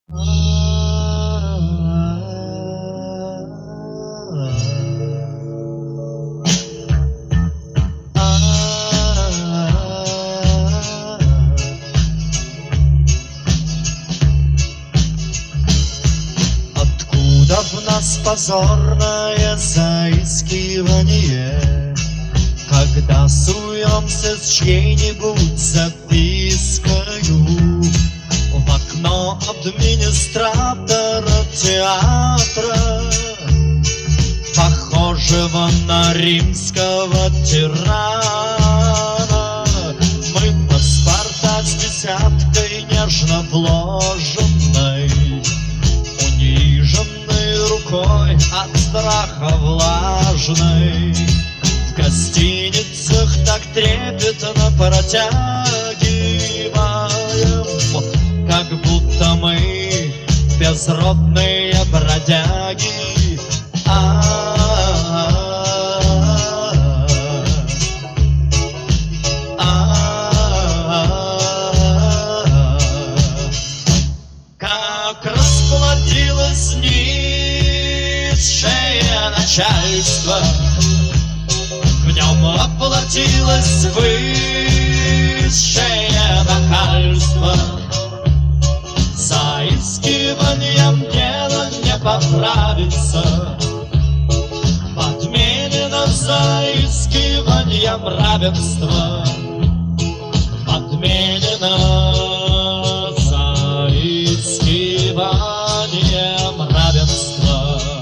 Откуда в нас позорное заискивание, когда суемся с чьей-нибудь запискою в окно администратора театра, похожего на римского тирана? Мы паспорта с десяткой нежно вложенной, униженной рукой от страха влажной, в гостиницах так трепетно протягиваем, как будто мы безродные бродяги. Как расплодилось низшее начальство, в нем воплотилось высшее нахальство. Заискиванием дело не поправится, подменено заискиванием равенства, подменено заискиванием равенства.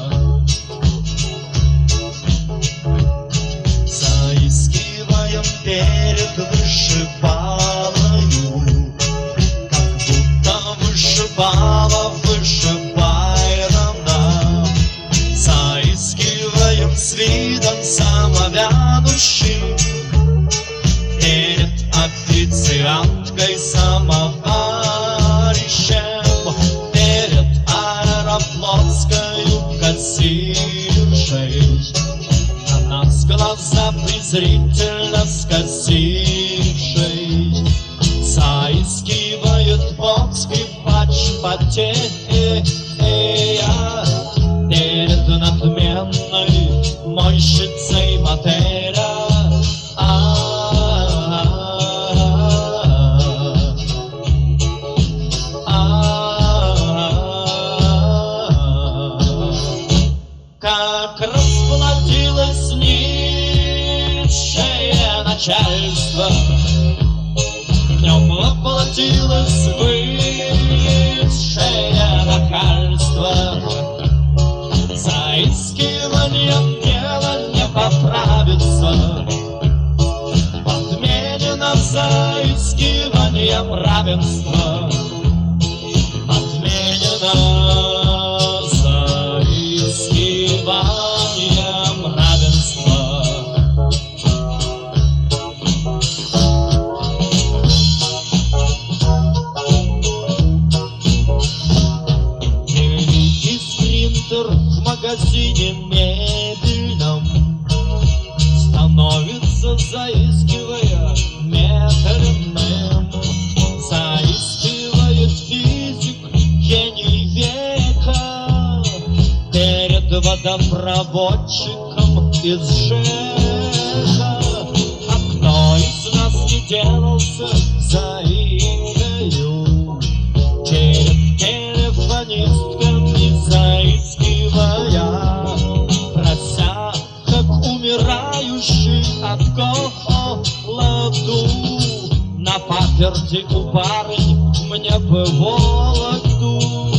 Заискиваем перед вышибалою, как будто вышибала вышибает нам. Заискиваем с видом самовянущим перед официанткой самоварищем, перед аэрофлотскою кассиршей, на нас глаза презрительно скосившей. Заискивает бог скрипач потея перед надменной мойщицей мотеля. Как расплодилось низшее начальство, в нем воплотилось высшее нахальство. Заискиванием дело не поправится, подменено заискиванием равенства, подменено заискиванием равенства. Великий спринтер в магазине мебельном становится, заискивая, медленным. Заискивает физик, гений века, перед водопроводчиком из ЖЭКа. А кто из нас не делался заикою перед телефонистками, заискивая, прося, как умирающий от голоду, на паперти у барынь мне бы Вологду.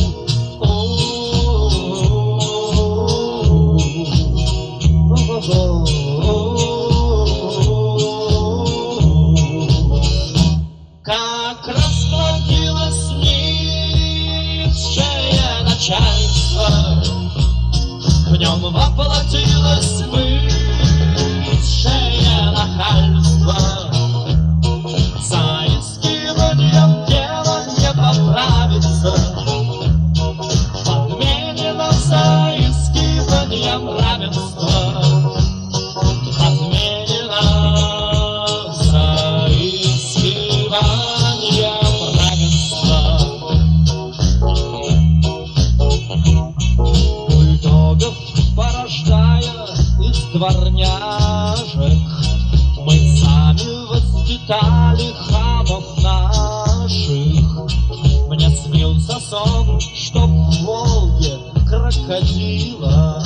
Как расплодилось низшее начальство, в нем воплотилось высшее нахальство. Заискиванием дело не поправится, подменено заискиванием равенства, подменено заискиванием равенства. дворняжек. Мы сами воспитали хамов наших. Мне снился сон, что в Волге крокодила